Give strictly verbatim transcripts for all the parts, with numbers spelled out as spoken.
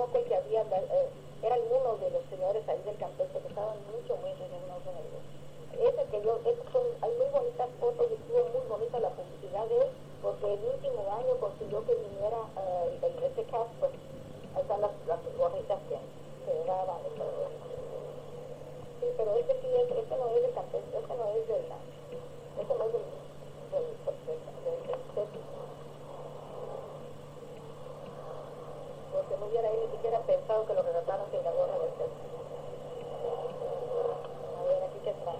conozco el que había, eh, era alguno de los señores ahí del campestre que estaban mucho, muy relacionados en el negocio. Ese que yo, esos son, hay muy bonitas fotos y estuvo muy bonita la publicidad de él, porque el último año consiguió que viniera uh, el de ese Casper. Ahí están las, las gorritas que, que daban y todo eso. Sí, pero este sí, es, este no es del campestre, este no es de la, este no es del, del, del, del, del, del porque no hubiera él ni siquiera pensado que lo retrataron sin la gorra del sexo. A ver, aquí que está.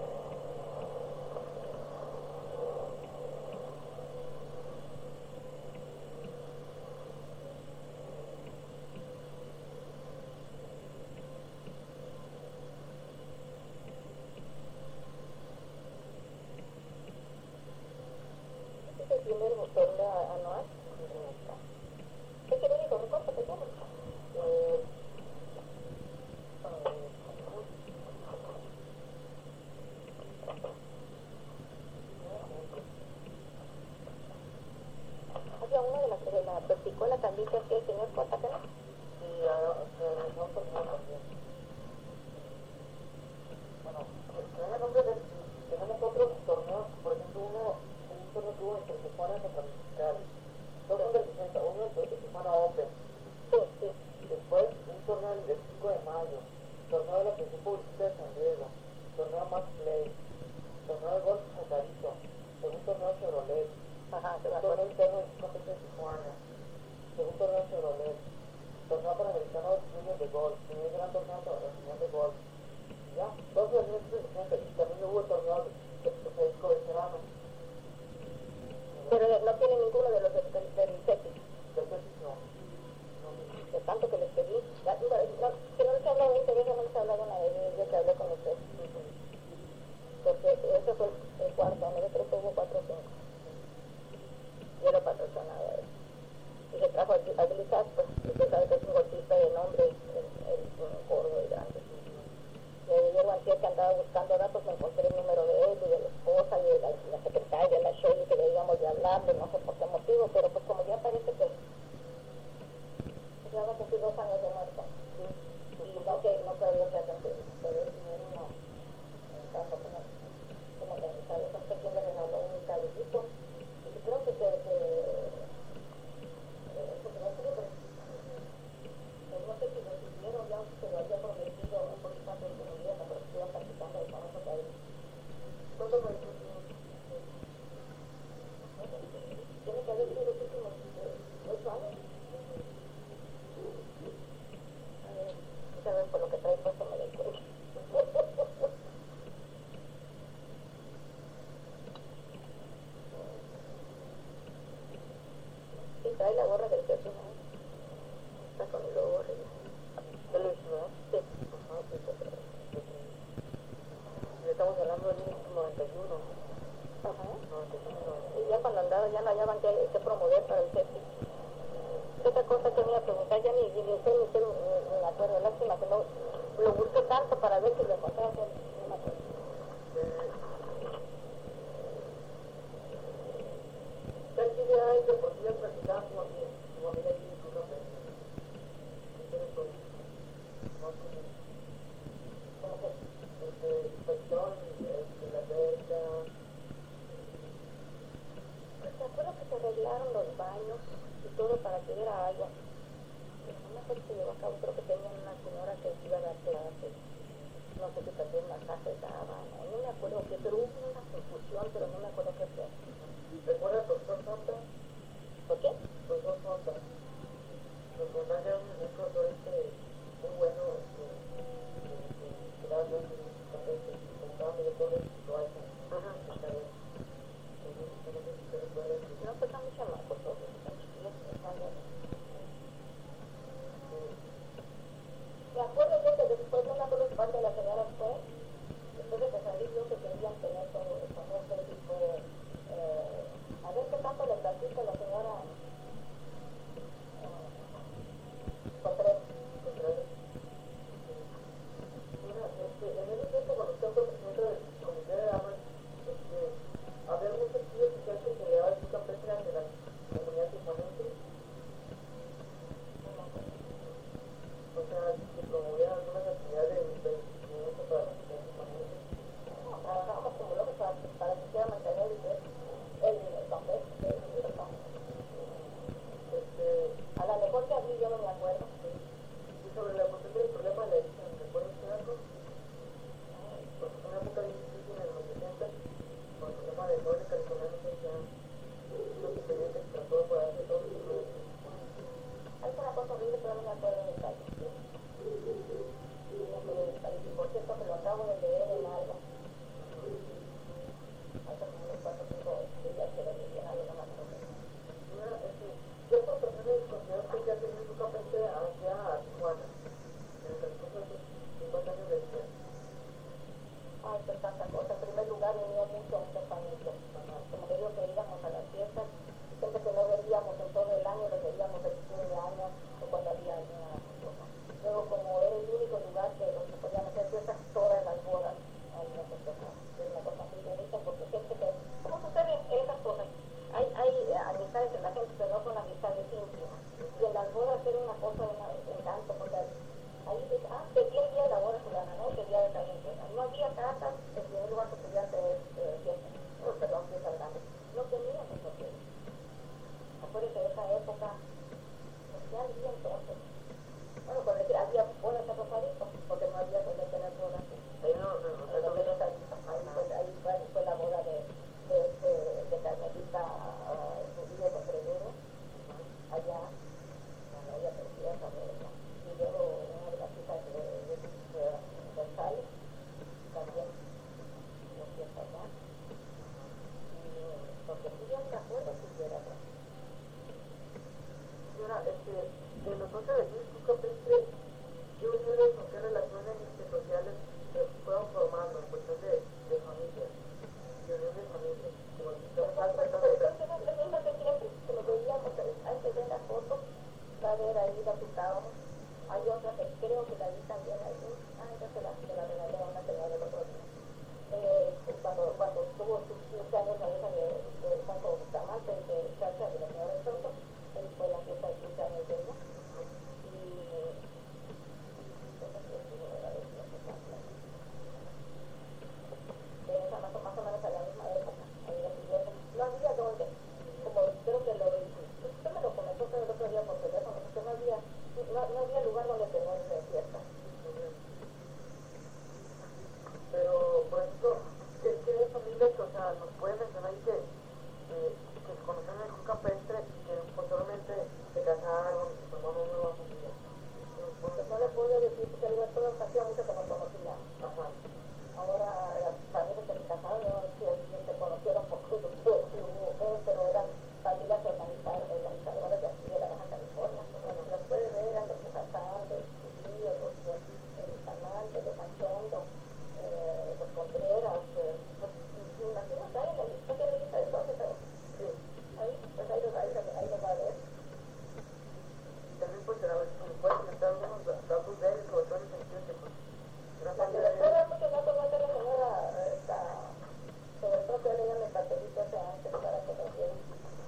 Este es el primer torneo anual. ¿Qué quiere decir? ¿Recorta que toma? Eh, había una de las de la verticola también que hacía el señor Cota, ¿no? Sí, no por también. Bueno, en nombre de, tenemos otros torneos, por ejemplo, uno, un torneo que hubo entre Tijuana y Central. Dos son del sesenta, uno de Tijuana Open. Sí, sí. Después, un torneo del cinco de mayo, torneo de la Atención Pública de San Diego, torneo Max Play, torneo de golf Chacarito, segundo torneo Chevrolet, ajá, torneo interno de competencia de Tijuana, segundo torneo Chevrolet, torneo panamericano de juniors de golf, primer gran torneo internacional de golf, ya, dos de mil sesenta, y también hubo el torneo de Federico Veterano. Pero no tiene ninguno de los del Cetis. Del Cetis no. De tanto que les pedí, la, no, no, que no les he hablado veinte veces, no les he hablado una vez desde que hablé con ustedes. Uh-huh. Porque ese fue el cuarto, no yo creo que hubo cuatro o cinco. Yo lo patrocinaba a él. Y se trajo a, a Billy Casper, usted sabe que es un golfista de nombre, el gordo y grande. Y ayer antes que andaba buscando datos, me encontré el número de él y de la esposa y de la, la secretaria, la Shirley, que debíamos de hablarle, no sé por qué motivo, pero pues como ya parece que ya va a cumplir dos años de muerto. Sí. Y no que no sabía que hacen pero él tenía uno en casa como, como organizado. Esa septiembre me habló un cabellito y creo que que, que eh, porque no sé, pues, pues no sé si lo recibieron ya, se lo había prometido un poquito antes de que muriera, pero estuvo practicando de famoso cabello. ¿Cuánto me dijo? Tiene que haber sido los últimos ocho años. A ver, por lo que trae puesto me del cuello. Sí, trae la gorra del pecho, ¿no? Está con el logo arriba. ¿De Luis, no? Sí. Ajá, sí, sí, sí. Le estamos hablando del noventa y uno. Ajá. noventa y uno. Y ya cuando andaba ya no hallaban que, que promover para el sexy. Otra cosa que me iba a preguntar, ya ni, ni, ni sé ni sé, ni me acuerdo, lástima que no lo busqué tanto para ver si lo encontraba, no me acuerdo. ¿Qué actividades deportivas practicaban como amiga? Como amiga y tu café. ¿Cómo que? Este, inspección, este, la pesca. Pues te acuerdo que se arreglaron los baños y todo para que hubiera agua. Pero no me acuerdo si llevó a cabo, creo que tenían una señora que iba a dar clases. No sé si también masajes daban, no, no me acuerdo qué, pero hubo una confusión, pero no me acuerdo qué fue. ¿Recuerdas al doctor Sonta? ¿Por qué? Doctor Sonta. Nos contaste un doctor este muy bueno, que daba yo en un papel que contaba mi doctor de situación. Ajá. No, pues están muy chamacos todos, están chiquillos, están bien. Me acuerdo yo que después no me acuerdo parte de la señora fue, después de que salí yo que querían tener todo hace como unos cuatro o cinco días que lo mencionaba, no me acuerdo. Mira, este, ¿qué oportunidades consideras que ya tiene tu capente hacia Tijuana? En el transcurso de tus cincuenta años de vida. Ay, pues tanta cosa. En primer lugar, venía mucho a muchas familias. Como te digo, que íbamos a las fiestas, siempre que no veíamos en todo el año, lo veíamos el fin de año o cuando había alguna cosa. Luego, como era el único lugar que los que podían hacer fiestas, todas las bodas, ahí me festejaban. Es una cosa muy bonita porque siempre que, ¿cómo suceden esas cosas? Hay, hay amistades en la gente, pero no son amistades íntimas. Y en las bodas era una cosa de un encanto, porque ahí dice, ah, que bien día de la boda fulana, ¿no? Que día de tal vez. No había casas, el primer lugar que podían tener eh, fiestas, oh, perdón, fiestas grandes. No teníamos hoteles. Acuérdense de esa época, pues ya había entonces. Bueno, por decir, había bodas en Rosarito, porque no había donde tener bodas. Ahí no, no, no, no, no, ahí fue, ahí fue, fue la boda de, de, de, de Carmelita uh, Rubio Contreras, allá, cuando ella preciosa de ella. Y luego una de las hijas de, de, de González, también, no fiesta allá. Y porque si yo me acuerdo si hubiera atrás. Señora, este, de los once de disco capestre, ¿qué uniones o qué relaciones sociales se fueron formando en cuestión de, de familias? De uniones de familias. Como si yo falta de siempre, que lo veíamos antes de las fotos, va a haber ahí la citábamos. Hay otra que creo que la vi también ahí. Ah, esa se la, se la regalé a una señora del otro día. Eh, cuando, cuando tuvo sus quince años la hija de, de Santo Bustamante, de Chacha, de la señora de Santo, él fue la fiesta de quince años de ella. Y de esa más o, más o menos a la misma época, ahí la siguiente. No había dónde, como creo que lo usted me lo comentó el otro día por teléfono, porque no había, no, no había lugar donde tener fiesta. Pero, por ejemplo, ¿qué, qué familias, o sea, nos pueden mencionar ahí que, eh, que se conocieron en el campestre y que posteriormente se casaron y se formaron una nueva familia? Pues no le puedo decir, porque el resto hacía mucho que no conocía. Ajá. Ahora, las familias que se casaron, no sé si se conocieron porque hubo mujeres, pero eran familias organizadas, organizadoras de aquí de la Baja California. Bueno, las puede ver, eran los Casasantes, los tíos, los Bustamante, los Manchondo, eh, los Contreras, eh, pues, imagínate, ahí en la lista, ¿qué lista de todos esos? Sí. Ahí, pues ahí los, ahí, ahí los va a ver. También pues, me puedes comentar algunos datos de él, sobre todo en el sentido que pues, gracias a Dios. Después de muchos datos, va a ser la señora, esta, sobre todo que leían el cartelito ese antes para que lo vieran.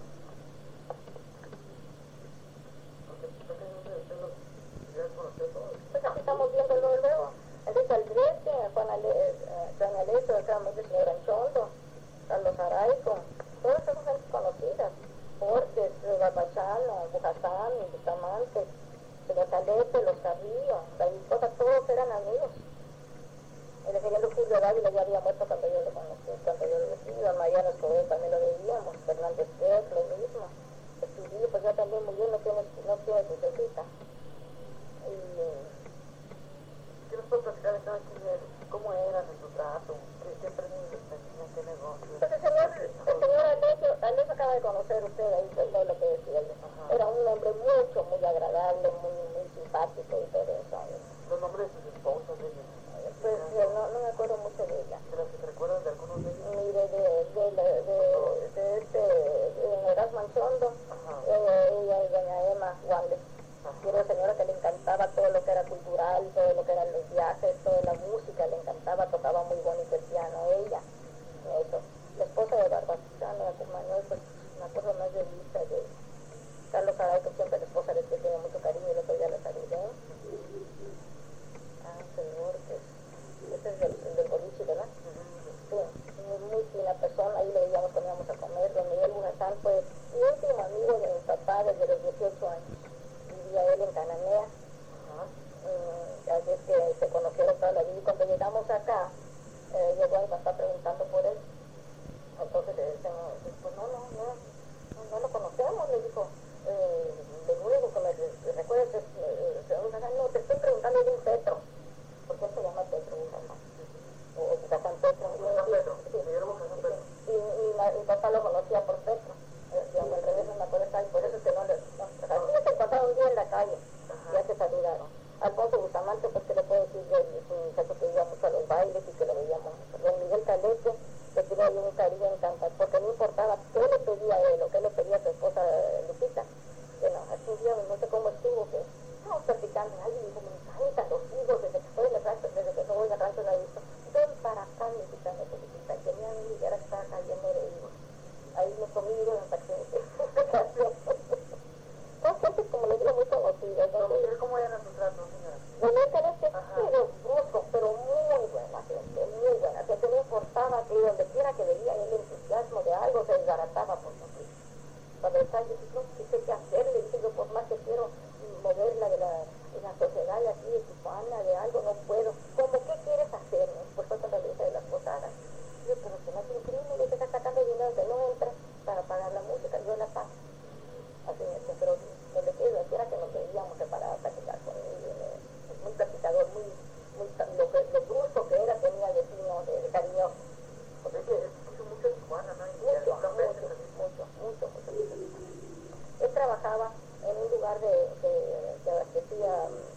Porque pues que no sé, usted lo quería conocer todo. Pues aquí estamos viendo luego, luego. Entonces Albrete, Juan Aleso, el señor Anchondo, Carlos Araico, todas esas gente conocidas. Borges, Barbachano, Bujasán, Bustamante, Los Alete, Los Carrillo, David Cosa, todos eran amigos. El ingeniero Julio Dávila ya había muerto cuando yo lo conocí, cuando yo lo decidí, a Mariano Escobar también lo veíamos, Fernández Pérez, lo mismo. Estudió, pues ya también murió, no tiene, no tiene su cita. Y ¿qué nos puede platicar de cada quien de cómo era nuestro trato? ¿Qué, qué aprendimos en qué negocio? Pues el señor, el señor Aleso, Aleso acaba de conocer usted ahí todo lo que decía yo. Ajá. Era un hombre mucho, muy agradable, muy, muy simpático y todo eso. ¿Los nombres de sus esposas de ellos? Pues no, no me acuerdo mucho de ella. ¿De las que te recuerdas de algunos de ellos? Mire, de, de, de, de, de este, de Neraz Manchondo, eh, ella y doña Emma Wandes. Y era una señora que le encantaba todo lo que era cultural, todo lo que eran los viajes, toda la música, le encantaba, tocaba muy bonito el piano, ella, eso. La esposa de Barbachano, Manuel, pues una cosa más de vista, conmigo hay un cariño encantador, porque no importaba qué le pedía a él o qué le pedía a su esposa Lupita. Bueno, así un día no sé cómo estuvo, que estamos platicando, alguien dijo, me encantan los higos, desde que estoy en el rancho, desde que no voy al rancho no he visto. Ven para acá, Lupita, me Lupita, y tenía un lugar que estaba cayendo de higos. Ahí me comí higos hasta que son gente, como le digo, muy conocida. ¿Cómo eran sus tratos, señora? Bueno, pero es que pero brusco, pero muy buena gente, muy buena gente. No importaba que donde quiera que veía el entusiasmo de algo, se desbarataba por nosotros. Cuando está, yo digo, ¿qué sé qué hacer? Le dije yo, por más que quiero moverla de la, de la sociedad de aquí, de Tijuana, de algo, no puedo. ¿Cómo qué quieres hacer? Pues fue cuando le dije de las posadas. Yo, pero que no tiene crimen, le está sacando dinero que no entra para pagar la música, yo la pago. Así es, pero donde quiera que nos veíamos para platicar con él, muy platicador, muy, muy lo, que, lo brusco que era, tenía de fino, de, de cariñoso. Porque es que puso mucho en Tijuana, ¿no? Mucho, mucho, mucho, mucho, mucho. Él trabajaba en un lugar de, de, que abastecía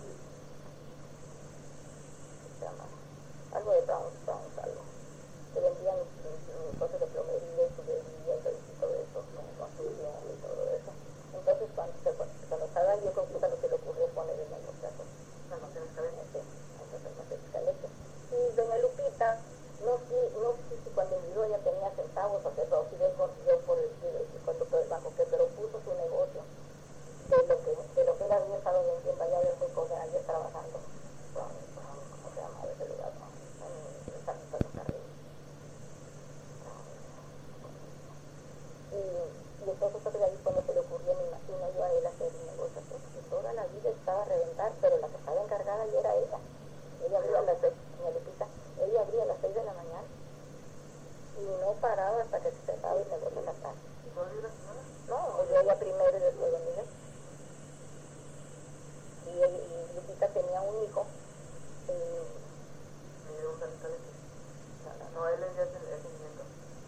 algo de Browns, Browns, algo, que vendían cosas de plomería y tubería y todo eso, como construcción y todo eso. Entonces, cuando, se, cuando estaba, yo creo que cuando se le ocurrió poner en el contrato, almacén escalete, almacén escalete. Y doña Lupita, no sé, no sé si cuando envió ella tenía centavos o qué, o si le consiguió por el, cuando por el banco, que, pero puso su negocio de lo que, de lo que él había estado vendiendo allá de muy joven, ayer trabajando con, ¿cómo se llama ese lugar? ¿No? En el San Ferrocarril. Y, y entonces fue ahí cuando se le ocurrió, me imagino yo, a él hacer un negocio así, que toda la vida estaba a reventar, pero la que estaba encargada ya era ella. Ella abría a las seis, doña Lupita, ella abría a las seis de la mañana y no paraba hasta que se cerraba el negocio en la tarde. ¿Y no era la señora? No, yo ella primero y después don Miguel. Y, y Lupita tenía un hijo. Eh, ¿Y un talento? No, no, no, él ya es el niño.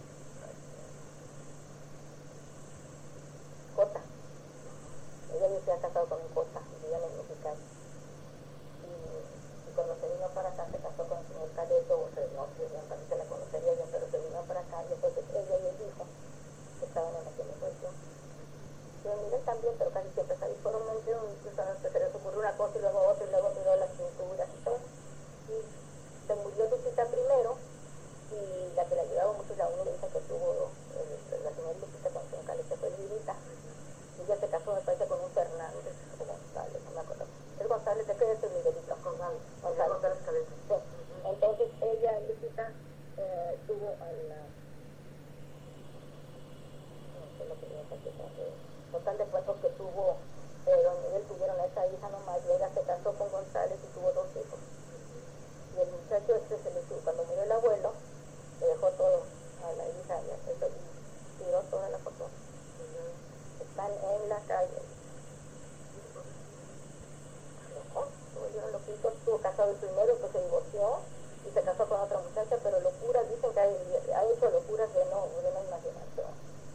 Cota. Ella ya se ha casado con un Cota, vivían en Mexicali. Y, y cuando se vino para acá, se casó con el señor Cadeto, o sea, no sé, también se la conocería yo, pero se vino para acá, y entonces ella y el hijo estaban en aquel negocio. Y don Miguel también, pero casi siempre salí por un momento, se les ocurrió una cosa y luego otra, y luego miró las pinturas y todo. Y se murió Lupita primero, y la que la ayudaba mucho, la única hija que tuvo, eh, la señora Lupita con su Cali, que fue Lirita. Ella se casó, me parece, con un Fernández o González, no me acuerdo. Es González, ¿de qué es el Miguelito? González. González. González Caleta. Sí. Entonces ella, Lupita, eh, tuvo a la... No sé lo que voy a platicar de... Total de cuentos que tuvo, eh, don Miguel tuvieron a esa hija nomás, y ella se casó con González y tuvo dos hijos. Y el muchacho este se le tuvo, cuando murió el abuelo, le dejó todo a la hija, y eso, y tiró toda la foto. Están en la calle. Loco, yo lo que hizo, estuvo casado el primero, pues se divorció y se casó con otra muchacha, pero locuras, dicen que ha, ha hecho locuras de no, de no imaginación.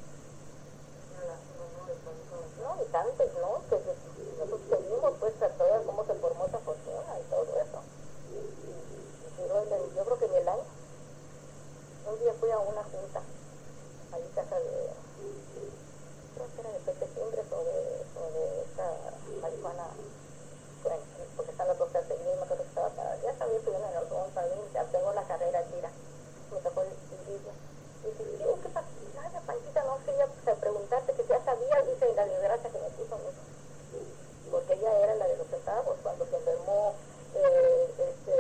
No, y tantos, ¿no? Que nosotros seguimos, pues, a todas cómo se formó esa fortuna y todo eso. Y, y, y yo creo que en el año, un día fui a una junta, ahí casa de... creo que era de Pepe Timbres o de, o de esta marihuana, bueno, porque están las dos carterías, me acuerdo que estaba para, ya sabía que iban en el Algodón, ya tengo la carrera tira, me tocó el vídeo, y dije, yo, ¿qué pasa? Ay, la Panchita, no quería pues, preguntarte que ya sabía, dice, la desgracia que me puso a mí, porque ella era la de los centavos, cuando se enfermó, eh, este,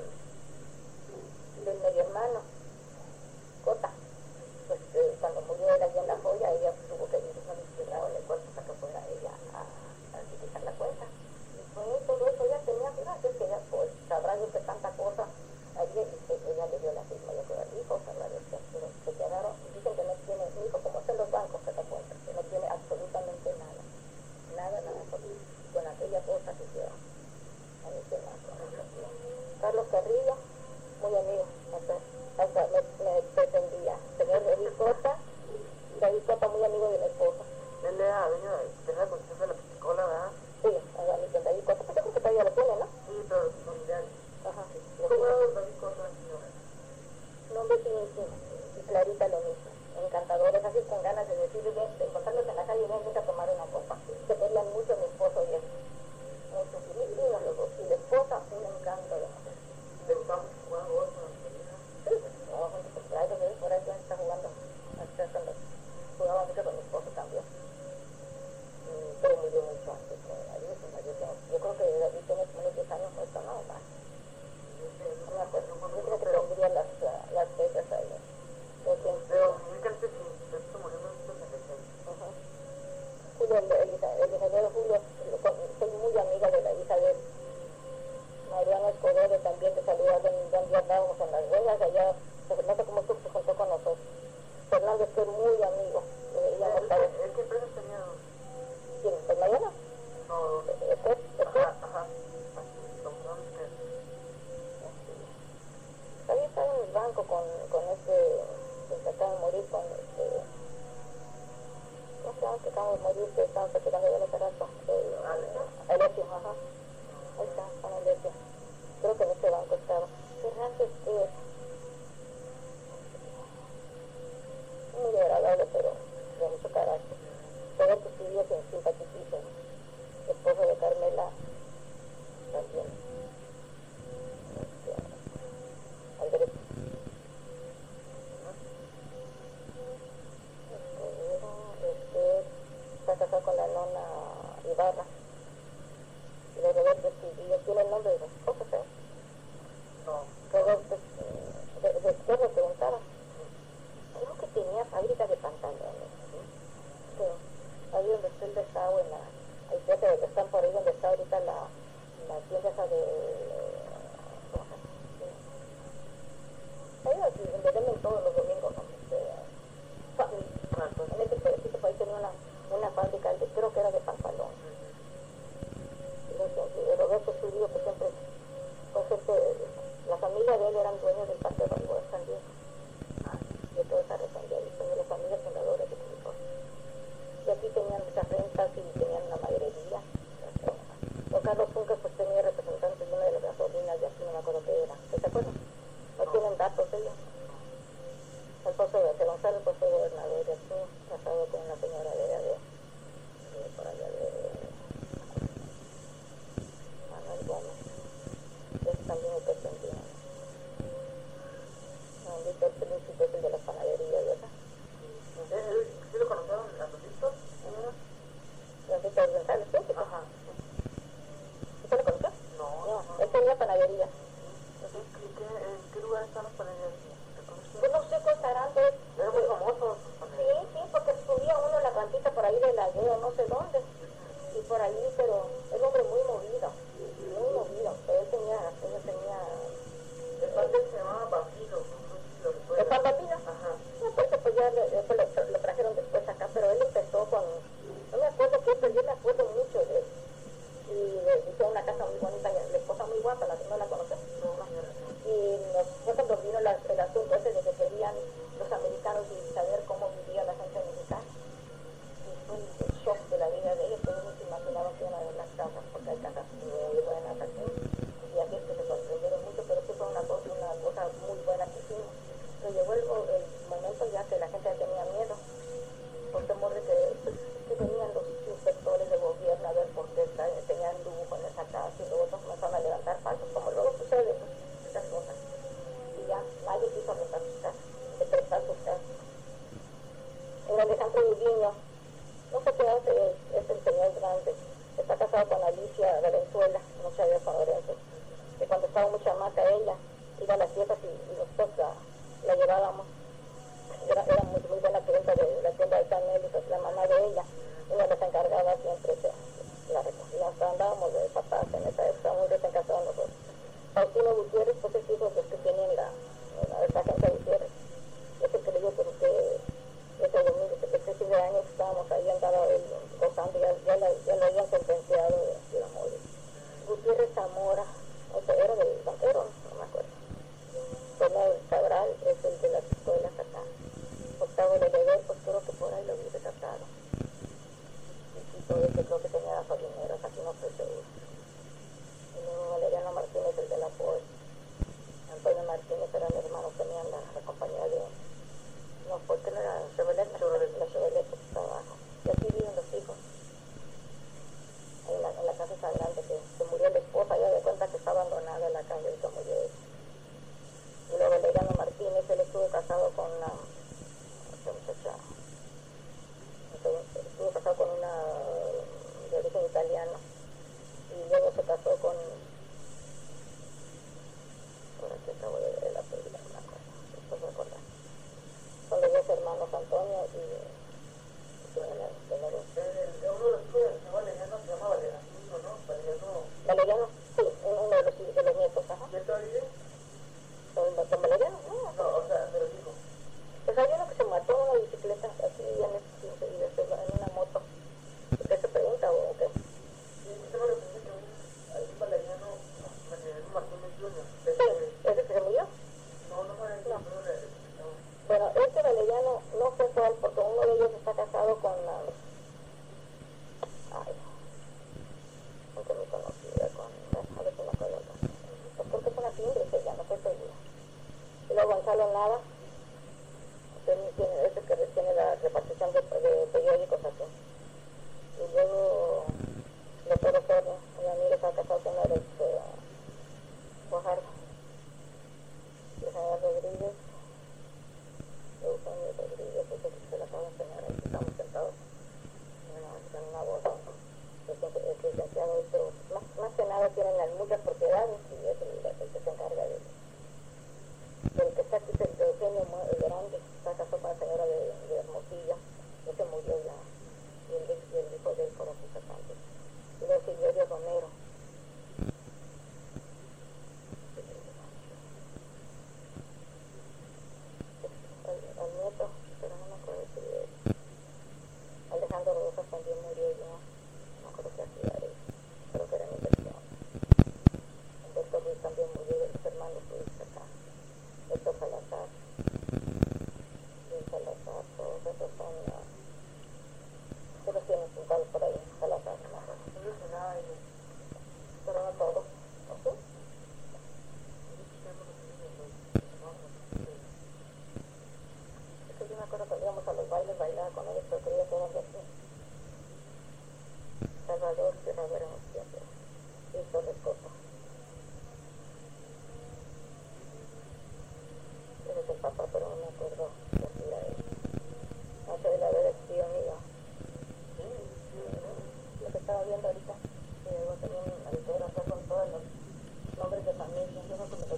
del medio hermano, Cota. Pues eh, cuando murió él allí en La Joya, ella pues, tuvo que ir a en el cuerpo para que fuera ella a, a utilizar la cuenta. Y con todo eso ella tenía, gracias que ella pues sabrá yo que tanta cosa, allí ella le dio la firma, yo creo, al hijo, sabrá Dios que pero se quedaron, dicen que no tiene hijo, como hacen los bancos, que te cuentan, que no tiene absolutamente nada, nada, nada, con aquella cosa que hicieron. A mí se me Carlos Carrillo, muy amigo, hasta, hasta me, me pretendía, señor David Cota, David Cota muy amigo de mi esposa. Él era dueño de la construcción de la piscicola, ¿verdad? Sí, a mi David Cota, pues yo creo que todavía lo tiene, ¿no? Sí, pero familiares. Ajá. ¿Cómo era David Cota, señora? Nombre finísimo y clarito. ahorita lo mismo, encantadores, así con ganas de decir, de, de encontrarlos en la calle, ven a tomar una copa. Se querían mucho mi esposo y él, mucho, y mis hijos los dos, y la esposa, un encanto de mujer. ¿Le gustaba mucho jugar golf con los niños? Sí, no, por ahí, por ahí ya está jugando, hasta cuando jugaba mucho con mi esposo también. Mm, pero murió mucho antes, David, yo creo que David tiene como unos diez años muerto, no, más. No me acuerdo, yo creo que tendría las, las fechas ahí. Pero Miguel se se murió en mil novecientos sesenta y seis. Julio, el, el, el ingeniero Julio, soy muy amiga de la hija de él. Mariana Escobedo también, te saludaba, un día andábamos en Las Vegas, allá, no sé cómo tú se juntó con nosotros. Fernández, que es muy amigo. ¿El qué empresa tenía? ¿Quién? ¿El Mariana? No, ¿Este? ajá, ajá. También estaba en el banco con, con este, que se acaba de morir, con este, ¿cómo se llama? Que acaba de morir, que estaba platicando de hace rato, el Alessio, ajá, ahí está, con Alessio, creo que en ese banco estaba. Fernández es muy agradable, pero de mucho carácter. Todo que estudió en simpaticísimo, esposo de Carmela, también. Al derecho. Este, está casado con la nona Ibarra. Y de Roberto Esquivillo, tiene el nombre de su esposa, ¿sabes? No. Roberto, de, de, de qué me preguntaba. Creo que tenía fábrica de pantalones, ¿sí? Pero ahí donde está el desagüe, en la, ahí cerca de que están por ahí donde está ahorita la, la tienda esa de, ¿cómo se llama? Ahí aquí, donde venden todos los domingos, ¿no? Este, en ese pedacito por ahí tenía una, una fábrica, de, creo que era de pantalones. Y Roberto estudió que siempre, pues este, la familia de él eran dueños del parque de voleibol San Diego. De toda esa región de ahí, son de las familias fundadoras de California. Y aquí tenían muchas rentas y tenían una maderería. Don Carlos Junca pues tenía representantes de una de las gasolinas, de aquí no me acuerdo qué era. ¿Te acuerdas? No tienen datos ellos. El esposo de José González pues fue gobernador de aquí, casado con una señora de allá de, de por allá de Manuel Gómez. Es también el que tendría. Ahorita el príncipe es el de las panaderías, ¿verdad? ¿Sí lo conocieron a sus hijos? Francisco González, ¿sí? Ajá. ¿Usted lo conoció? No, No, él tenía panadería. ¿En qué lugar están las panaderías? Pues no sé cuál estarán, pues. Era muy famoso. Sí, sí, porque subía uno la rampita por ahí de la guía, no sé dónde. Y por ahí, pero es un hombre muy movido, muy movido. Pero él tenía, él tenía... El padre se llamaba Vampiro. ¿El Juan Vampiro? Ajá. No, pues, pues ya lo, lo, lo trajeron después acá, pero él empezó con... No me acuerdo qué, pero yo me acuerdo mucho de él. Y le hizo una casa muy bonita, la esposa muy guapa, la, ¿no la conoces? No, no, no. Y nos, fue cuando vino la, el asunto ese de que querían los americanos y saber cómo vivía la gente mexicana. Y fue el shock de la vida de ellos, pero ellos se imaginaban que iban a ver las casas, porque hay casas muy buenas aquí. Y así es que se sorprendieron mucho, pero sí fue una cosa, una cosa muy buena que hicimos. Pero llegó el, el momento ya que la gente ya tenía miedo, por temor de que, pues, que venían los inspectores de gobierno a ver por qué tenían lujo en esa casa y luego otros comenzaron a levantar falsos, como luego sucede, pues, estas cosas. Y ya nadie quiso rentar sus casas, de prestar sus casas. En Alejandro Udiño, no sé qué hace, es, es el señor grande, está casado con Alicia Valenzuela, mucha de sonorense, que cuando estaba muy chamaca ella, iba a las fiestas y, y nosotros la, la llevábamos. Era, era muy, muy buena clienta de la tienda de San Miguel, pues la mamá de ella, ella nos encargaba siempre que la recogía, hasta andábamos de papás en esa época, muy recién casados nosotros. Faustino Gutiérrez, pues es hijo de los que tienen la, la, esta agencia Gutiérrez, es el que le dio por usted ese domingo, que ese fin de año que estábamos ahí, andaba él gozando, ya, ya, la, ya lo habían sentenciado de, de la muerte. Gutiérrez Zamora, o sea, era del banquero, no me acuerdo. Tomás Cabral es el de las escuelas acá. Octavo de Lever, pues creo que por ahí lo hubiese tratado. Y todo ese creo que tenía gasolineras, aquí no estoy seguro. Y luego Valeriano Martínez, el de la P O E. Antonio Martínez era mi hermano, tenían la, la compañía de... No José Antonio y, y quién era el primero. El, uno de los hijos del señor Valeriano se llama Valeriano, ¿no? Valeriano. Valeriano, sí, uno de los, de los nietos, ajá. ¿Quién todavía vive? Don, don Valeriano, no, No, o sea, pero dijo. pues hay uno que se mató en una bicicleta, así en, este, y después en una moto. ¿Usted se pregunta o qué? Sí, usted me lo dice que un, hay un Valeriano, Valeriano Martínez junior Sí, ¿ese que se murió? No, no me No. no, no. Bueno, este Valeriano no sé cuál, porque uno de ellos está casado con la... Ay, aunque me conocía con... A ver si me acuerdo acá. Pues creo que es una timbre, ella, no estoy segura. Y luego Gonzalo Nava, tiene, tiene, ese que tiene la repartición de, de periódicos aquí. Y luego doctor Osorno, mi amigo está casado con la de este, Guajardo. Y Javier Rodríguez, Eugenio Rodríguez, ese que se la acabo de enseñar ahí, que estamos sentados en una, en una boda. El licenciado, pero más, más que nada tienen las muchas propiedades y es el, el que se encarga de del que está aquí, es el de Eugenio Grande, está casado con la señora de, de Hermosilla, ese murió ya, y el, y el hijo de él fueron sus sacantes. Y luego Silverio Romero. El, el nieto, pero no me acuerdo si es Alejandro Rosas también murió ya, no me acuerdo qué hacía él, creo que era en inversión. El doctor Luis también murió, de los hermanos Luis acá. Héctor Salazar, Luis Salazar, todos esos son, uh, se los tienen pintados por ahí, Salazar, no me acuerdo. No dice nada de ellos. Pero no todos, ¿no sé? Es que yo me acuerdo cuando íbamos a los bailes, bailaba con ellos, pero creía que eran de aquí. Salvador, Sierra Vera, siempre, Víctor Escoto. Ese es el papá, pero no me acuerdo qué hacía él. No sé, la verdad es tío mío. Lo que estaba viendo ahorita, que luego tenía un autógrafo con todos los nombres de familia, yo no sé.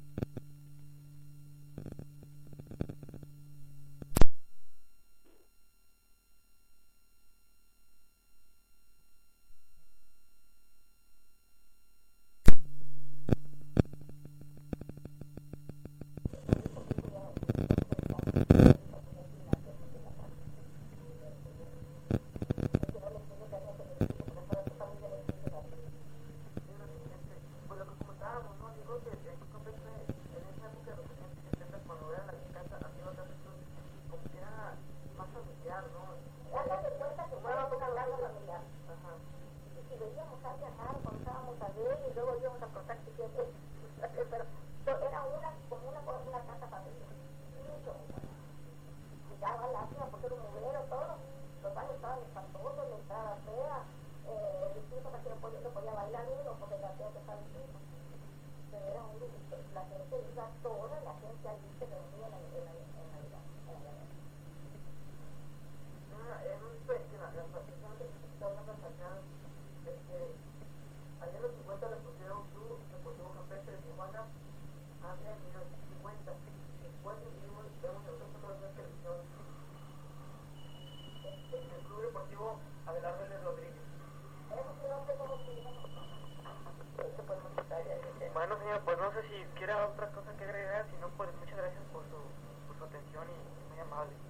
Bueno, señor, pues no sé si quiera otra cosa que agregar, si no, pues muchas gracias por su, por su atención y muy amable.